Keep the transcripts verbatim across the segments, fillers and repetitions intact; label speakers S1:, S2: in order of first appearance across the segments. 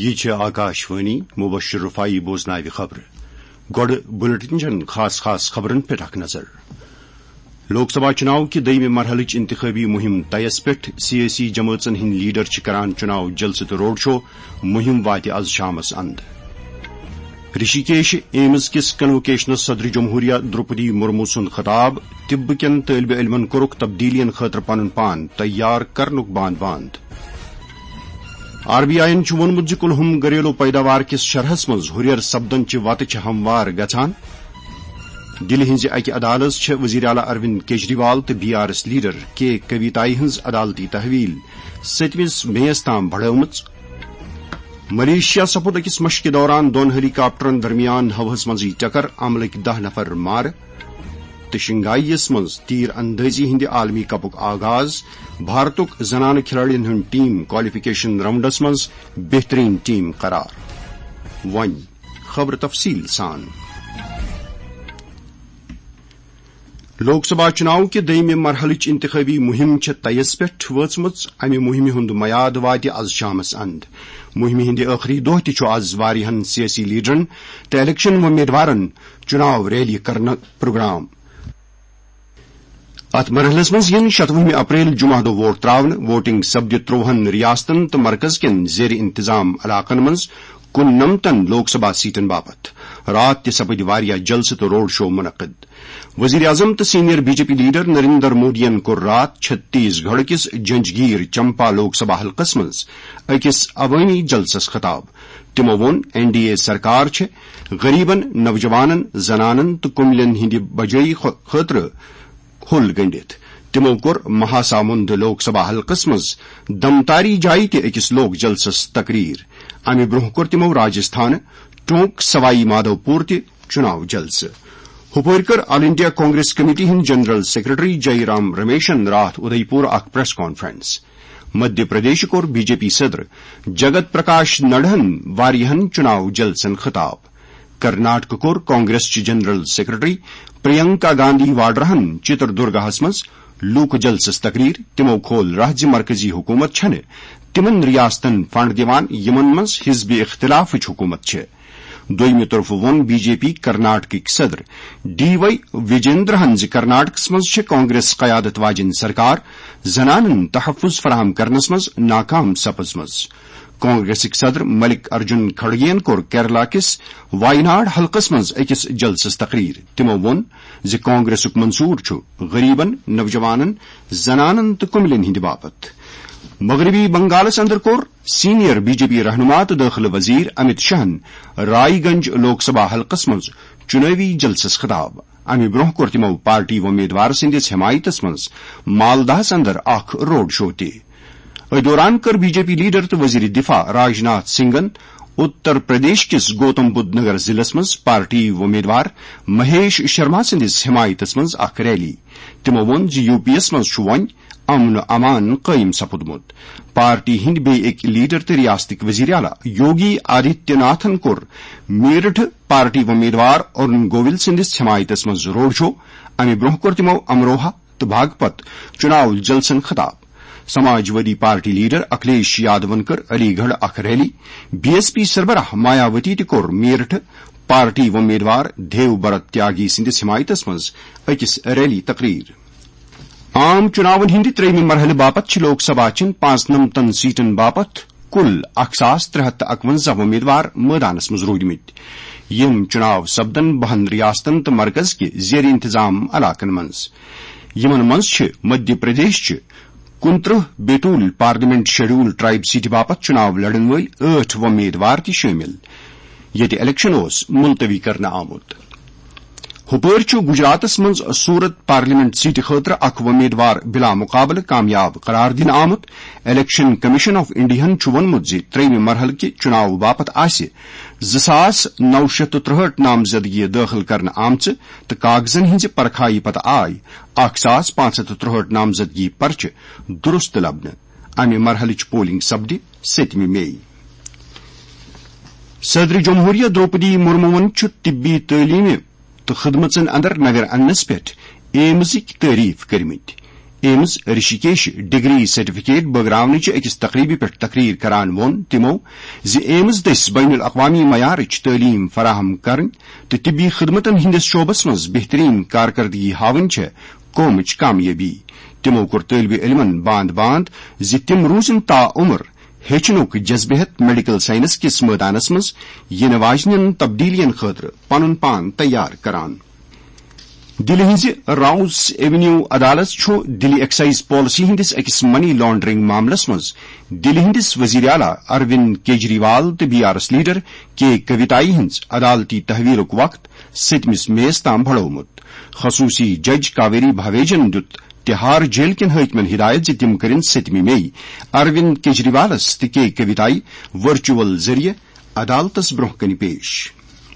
S1: یہ آکاشوانی مبشر رفائی بوزناوِ خبر گوڑ بلٹن خاص خاص خبرن پہ اخ نظر لوک سبھا چناؤ کہ دہمہ مرحلچ انتخابی مہم طیس پہ سیاسی جماعتن ہند لیڈر کران چناؤ جلسہ تو روڈ شو مہم وات آز شامس اند رشیکیش ایمز کس کنوکیشنس صدر جمہوریہ دروپدی مرمو سند خطاب طب کین طالب علمن کورک تبدیلین خاطر پن پان تیار کرنک باند باند آر بی آئی وونمت زِ کلہم گھریلو پیداوار کس شرحس مز ہریر سپدن چہ وتہ ہموار گژھان دلہ ہنزِ اکہ عدالت چھ وزیر اعلی اروند کیجریوال تو بی آر ایس لیڈر کے کویتائی ہنز عدالتی تحویل ستمس میس تام بڑھومت ملیشیا سپد اکس مشقہ دوران دون ہیلی کاپٹرن درمیان ہوہس منزی ٹکر عملک دہ نفر مار تو شنگائیس مز تیر اندازی ہند عالمی کپک آغاز بھارتک زنانہ کھلاڑین ہند ٹیم کوالیفکیشن راؤنڈس مز بہترین ٹیم قرار ون خبر تفصیل سان لوک سبھا چناؤ کہ دہمہ مرحلچ انتخابی مہم چھ طیس پہ وچمت امہ مہم ہند میاد وات آز شامس اند مہم ہند ٲخری دہ تہ آز واریاہن سیاسی لیڈرن تو الیکشن امیدوارن چناو ریلی کرنا پروگرام ات مرحلس مز ین شتوہ اپریل جمعہ دہ ووٹ تراون ووٹنگ سپد تروہن ریاستن تو مرکز کن زیر انتظام علاقن مز کن نمتن لوک سبھا سیٹن باپت رات تہ سپد واریاہ جلسہ تو روڈ شو منعقد وزیر اعظم تو senior B J P leader Narendra مودین کور رات چھتیس گڑھ کس جنجگیر چمپا لوک سبھا حلقس مز اکس عوامی جلسس خطاب تمو وون این ڈی اے سرکار چھ غریبن نوجوانن زنانن تو کملین ہند بجائی خاطر ہل گنڈت تمو کور مہاسامند لوک سبھا حلقس مز دمتاری جائے تہ اکس لوک جلسس تقریر امہ برہ کور تمو راجستھان ٹونک سوائی مادھو پور تہ چناو جلسہ ہپور کر آل انڈیا کانگریس کمیٹی ہند جنرل سیکرٹری جے رام رمیشن رات ادے پور اخ پریس کانفرنس مدھیہ پردیش کور بی جے پی صدر جگت پرکاش نڈہن واریاہن چناو جلسن خطاب کرناٹک کور کانگریس چہ جنرل سیکرٹری پرینکا گاندھی واڈرہن چتر درگاہس مز لوک جلسس تقریر تمو کھول راہ زِ مرکزی حکومت چھنہ تمن ریاستن فنڈ دِوان یمن مز حزب اختلافچ حکومت چھ دویمہ طرف وون بی جے پی کرناٹکک صدر ڈی وائی وجیندرہن زِ کرناٹکس مز چھ کانگریس قیادت واجن سرکار زنانن تحفظ فراہم کرنس مز ناکام سپزمز کانگریسک صدر ملک ارجن کھڑگین کور کیرلا کس وائناڈ حلقس مز اکس جلسس تقریر تمو وون زِ کانگریسک منصور چھ غریبن نوجوانن زنانن تو کملین ہند باپت مغربی بنگالس اندر کور سینئر بی جے پی رہنما تو داخلہ وزیر امت شاہن رائی گنج لوک سبھا حلقس مز چناوی جلسس خطاب امہ برہ کور تمو پارٹی ومیدوار سندس حمایتس مز مالدہس اندر اخ روڈ شو تہ ا دوران کر بی جے پی لیڈر تو وزیر دفاع راجناتھ سنگھن اتر پردیش کس گوتم بدھ نگر ضلع مز پارٹی ومیدوار مہیش شرما سندس حمایتس مز اخ ریلی تمو وون زِ یو پی ایس مز چھ وۄنۍ امن امان قائم سپدمت پارٹی ہند بی اک لیڈر تو ریاستک وزیر اعلی یوگی آدتیہ ناتھن کور میرٹھ پارٹی ومیدوار ارون گوول سندس حمایتس مز روڈ شو امہ برہ کور تمو امروہہ تو باغپت چناو جلسن خطاب سماجوادی پارٹی لیڈر اکھلیش یادون کر علی گڑھ اخ ریلی بی ایس پی سربراہ مایاوتی تہ کور میرٹھ پارٹی ومیدوار دیو برت تیاگی سندس حمایتس مز اکس ریلی تقریر عام چناون ہند تریمہ مرحلہ باپت چھ لوک سبھا چن پانچ نمتن سیٹن باپت کل اکھ ساس ترے ہتھ اکونزہ امیدوار میدانس مز روٗدمٕتۍ یم چناو سپدن بہن ریاستن تو مرکز کے زیر انتظام علاقن مز یمن مز چھ مدھیہ پردیش چھ کنترہ Betul parliament schedule tribe seat باپت چناو لڑن ول ٲٹھ ومیدوار تہ شٲمل ییٚتہِ الیکشن اوس ملتوی کرنہٕ آمُت ہپور چھ گجراتس مز سورت پارلیمنٹ سیٹ خاطر اخ ومیدوار بلا مقابلہ کامیاب قرار دن آمت الیکشن کمیشن آف انڈیا چھ وونمت زِ تریمہ مرحلہ کہ چناو باپت آسہ زٕ ساس نو شیتھ تہٕ ترہٲٹھ نامزدگی داخل کرنہ آمژ تو کاغذن ہنزِ پرکھائی پتہ آئی اکھ ساس پانژھ ہتھ تہٕ ترہٲٹھ نامزدگی پرچہ درست لبنہ امہ مرحلچ پولنگ سپدِ ستمہ مئی صدر جمہوریہ دروپدی مرموون چھ طبی تعلیم تو خدمتن اندر نظر انس پہ ایمزک تعریف کرمت ایمز رشیکیش ڈگری سرٹیفکیٹ بٲگراونٕچ أکِس تقریبہِ پٮ۪ٹھ تقریر کران ووٚن تِمو زِ ایمز دٔسۍ بین الاقوامی معیارٕچ تعلیٖم فراہم کرٕنۍ تہٕ طبی خدمتن ہٕنٛدِس شعبس منٛز بہتریٖن کارکردگی ہاوٕنۍ چھےٚ قومٕچ کامیٲبی. تِمو کوٚر طٲلبہِ علمن باند باند زِ تِم روزن تا عمر ہیٚچھنُک جذبہٕ ہٮ۪تھ میڈیکل ساینس کِس مٲدانس منٛز یِنہٕ واجنٮ۪ن تبدیلیَن خٲطرٕ پنُن پان تیار کران. دِلہِ ہٕنٛزِ راوُز ایونیو عدالت چھُ دِلی ایکسائز پالیسی ہٕنٛدِس أکِس منی لانڈرنگ معاملس منٛز دِلہِ ہٕنٛدِس وزیر اعلیٰ اروند کیجریوال تہٕ بی آر ایس لیڈر کے کویتایی ہٕنٛز عدالتی تحویلُک وقت سٔتمِس مییَس تام بڑومُت. خصوصی جج کاویری بھاویجن دِیُت تہار جیل کٮ۪ن حٲکمن ہدایت زِ تِم کٔرِن سٔتمہِ مئی اروند کیجریوالس تہٕ کے کویتایی ورچوئل ذٔریعہٕ عدالتس برونٛہہ کنہِ پیش.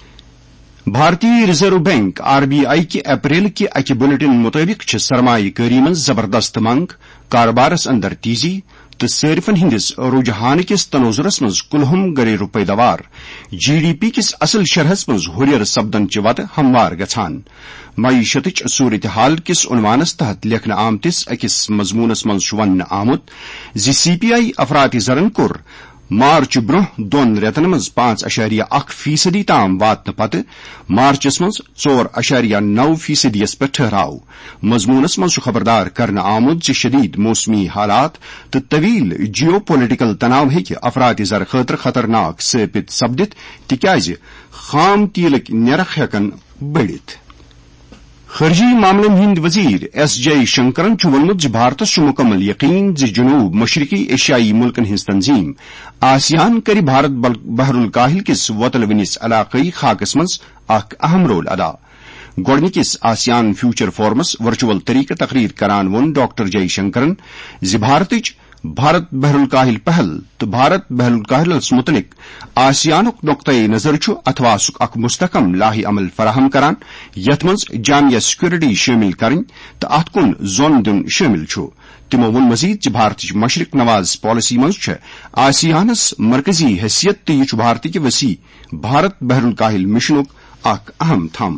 S1: Bharti reserve bank R B I کہِ اپریل کہِ اکہِ بُلٹن مُطٲبِق چھِ سرمایہ کٲری منٛز زبردست منٛگ، کاربارس اندر تیزی تہٕ صٲرفن ہٕنٛدِس رجحان کِس تنوزرس منٛز کُلہُم گریلو پیداوار جی ڈی پی کِس اصل شرحس منٛز ہُریر سپدن چہِ وتہٕ ہموار گژھان. معیشتٕچ صورتحال کِس عنوانس تحت لیکھنہٕ آمتِس أکِس مضموٗنس منٛز چھُ وننہٕ آمُت زِ سی پی آئی افراط زرن کوٚر مارچ برونٛہہ دۄن رٮ۪تن منٛز پانژھ اشاریہ اکھ فیصدی تام واتنہٕ پتہٕ مارچس منٛز ژور اشاریہ نو فیصدیس پٮ۪ٹھ ٹھہراو. مضموٗنس منٛز چھُ خبردار کرنہٕ آمُت زِ شدید موسمی حالات تہٕ طویل جیو پولٹیکل تناو ہیٚکہِ افراط زر خٲطرٕ خطرناک ثٲبت سپدِتھ تِکیازِ خام تیلٕکۍ نرخ ہٮ۪کن بڑِتھ. خارجی معاملن ہٕنٛدۍ وزیر ایس جے شنکرن چھُ ووٚنمُت زِ بھارتس چھُ مُکمل یقین زِ جنوب مشرقی ایشیائی مُلکن ہٕنٛز تنظیم آسیان کَرِ بھارت بحر الکاہل کِس وۄتلوٕنِس علاقٲیی خاکس منٛز اکھ اہم رول ادا. گۄڈنِکِس آسیان فیوچر فورمس ورچوئل طریقہٕ تقریر کران ووٚن ڈاکٹر جے شنکرن زِ بھارتٕچ بھارت بحر الکاہل پہل تہٕ بھارت بحر الکاہلس متعلق آسیانُک نقطۂ نظر چھُ اتھواسُک اکھ مستحکم لاہہِ عمل فراہم کران یتھ منٛز جامع سیکورٹی شٲمِل کرٕنۍ تہٕ اتھ کُن زوٚن دیُن شٲمِل چھُ. تِمو ووٚن مزید زِ بھارتٕچ مشرق نواز پالیسی منٛز چھےٚ آسیانس مرکزی حیثیت تہٕ یہِ چھُ بھارتٕکہِ وسیع بھارت بحر الکاہل مشنُک اکھ اہم تھم.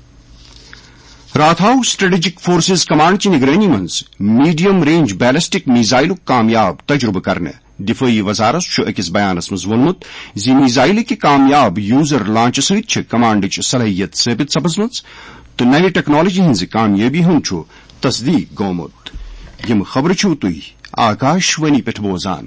S1: راتھ آو اسٹریٹجک فورسز کمانڈ چہِ نگرٲنی منٛز میڈیم رینج بیلسٹک میزائلُک کامیاب تجربہٕ کرنہٕ. دفٲعی وزارت چھُ أکِس بیانس منٛز ووٚنمُت زِ میزائلٕکہِ کامیاب یوزر لانچہٕ سۭتۍ چھِ کمانڈٕچ صلٲحیت ثٲبت سپٕزمٕژ تہٕ نوِ ٹیکنالوجی ہٕنٛزِ کامیٲبی ہُنٛد چھُ تصدیق گوٚمُت. یِم خبرٕ چھِو تُہۍ آکاشوانی پٮ۪ٹھ بوزان.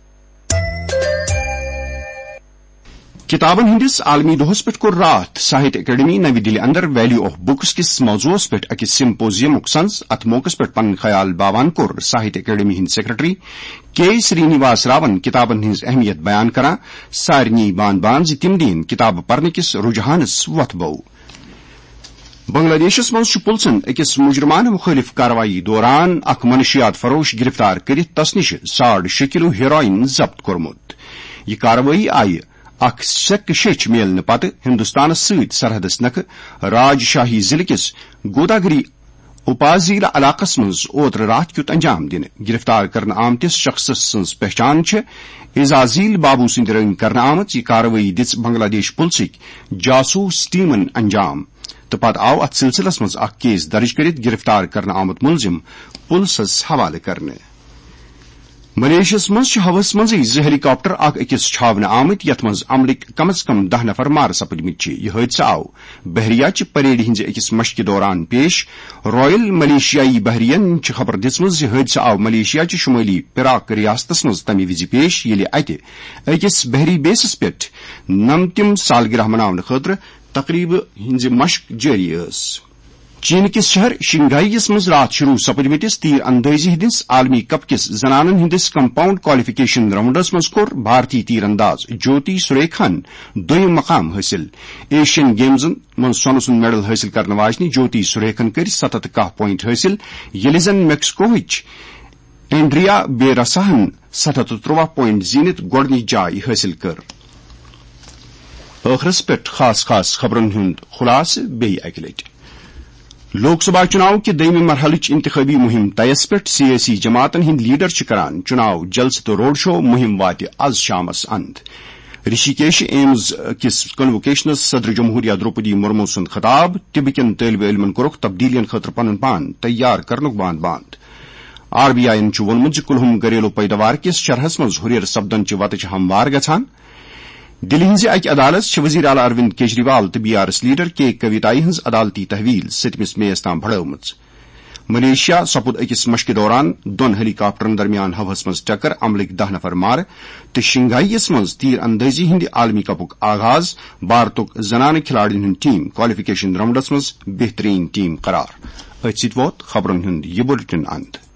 S1: کتابن ہندس عالمی دۄہس پٮ۪ٹھ کوٚر راتھ ساہتیہ اکیڈمی نوِ دِلہِ اندر ویلیو آف بُکس کِس موضوعس پٮ۪ٹھ أکِس سمپوزیمُک سنز. اتھ موقعس پٮ۪ٹھ پنُن خیال باوان کوٚر ساہتیہ اکیڈمی ہٕنٛدۍ سیکرٹری کے سرینواس راون کتابن ہٕنٛز اہمیت بیان کران سارنٕے بان بان زِ تِم دِن کتابہٕ پرنہٕ کِس رجحانس وتھ بو. بنگلہ دیشس منٛز چھُ پُلسن أکِس مجرمانہٕ مُخٲلِف کاروٲیی دوران اکھ منشیات فروش گرفتار کٔرِتھ تس نِش ساڑ شےٚ کِلو ہیروئن ضبط کوٚرمُت. یہِ کاروٲیی آیہِ اکھ سیٚکہٕ شیٚچھ میلنہٕ پتہٕ ہندوستانس سۭتۍ سرحدس نکھٕ راج شاہی ضلعہٕ کِس گوداگری اپازیلا علاقس منٛز اوترٕ راتھ کیُت انجام دِنہٕ. گرفتار کرنہٕ آمتِس شخصس سٕنٛز پہچان چھےٚ اعزازیل بابو سٕنٛدِ رٔنگۍ کرنہٕ آمٕژ. یہِ کاروٲیی دِژ بنگلہ دیش پُلسٕکۍ جاسوٗس ٹیٖمن انجام تہٕ پتہٕ آو اتھ سلسلس منٛز اکھ کیس درج کٔرِتھ گرفتار کرنہٕ آمُت مُلزِم پُلسس حوالہٕ کرنہٕ. ملیشیاہس منٛز چھِ ہوہس منٛزٕے زٕ ہیلی کاپٹر اکھ أکِس چھاونہٕ آمٕتۍ یتھ منٛز عملٕکۍ کم از کم دہ نفر مارٕ سپٕدمٕتۍ چھِ. یہِ حٲدثہٕ آو بحریہ پریڈ ہٕنٛزِ أکِس مشقہِ دوران پیش. رائل ملیشیائی بحریین چھِ خبر دِژمٕژ زِ حٲدثہٕ آو ملیشیا چہِ شُمٲلی پیراک ریاستس منٛز تمہِ وِزِ پیش ییٚلہِ اتہِ أکِس بحری بیسس پٮ۪ٹھ نمتِم سالگرہ مناونہٕ خٲطرٕ تقریبہٕ ہٕنٛزِ مشق جٲری ٲس. چین کِس شہر شنگھائیس منٛز راتھ شروع سپدمٕتِس تیر اندٲزی ہٕنٛدِس عالمی کپ کِس زنانن ہٕنٛدِس کمپاؤنڈ کوالیفکیشن راؤنڈس منٛز کوٚر بھارتی تیر انداز جوتی سریکھاہن دوٚیِم مقام حٲصِل. ایشین گیمزن منٛز سونہٕ سُنٛد میڈل حٲصِل کرن واجنہِ جوتی سریکھن کٔرۍ ستھ ہتھ کاہ پوینٹ حٲصِل ییٚلہِ زن میکسکوہٕچ اینڈریا بے رساہن ستھ ہتھ ترٛواہ پوینٹ زیٖنِتھ گۄڈنِچ جاے حٲصِل کٔر. ٲخرس پٮ۪ٹھ خاص خاص خبرن ہُنٛد خُلاصہٕ بیٚیہِ اکہِ لٹہِ. لوک سبھا چُناو کہِ دوٚیمہِ مرحلٕچ انتخٲبی مُہِم طیس پٮ۪ٹھ سیٲسی جماعتن ہٕنٛدۍ لیڈر چھِ کران چُناو جلسہٕ تہٕ روڈ شو. مُہِم واتہِ آز شامس اند. رشیکیش ایمز کِس کنوکیشنس صدر جمہوریہ درٛوپدی مرمو سُنٛد خطاب. طِبہٕ کٮ۪ن طٲلبہِ علمن کوٚرُکھ تبدیلیَن خٲطرٕ پنُن پان تیار کرنُک باند باند. آر بی آئی وونمت کلہم گھریلو پیداوار کس شرحس مز ہریر سپدن چہ وتہ ہموار گژھان. دلی ہنزِ اکہ عدالت وزیر اعلی اروند کیجریوال تو بی آر ایس لیڈر کے کویتائی ہنز عدالتی تحویل ستمس میس تام بڑھومت. ملیشیا سپد اکس مشقہ دوران دون ہیلی کاپٹرن درمیان ہوہس مز ٹکر، عملک دہ نفر مار تو شنگھائیس مز تیر اندازی ہند عالمی کپک آغاز. بھارتک زنانہ کھلاڑین ہند ٹیم کوالیفکیشن راؤنڈس مز بہترین ٹیم قرار. اتھ سۭتۍ ووت خبرن ہند یہ بلیٹن اند.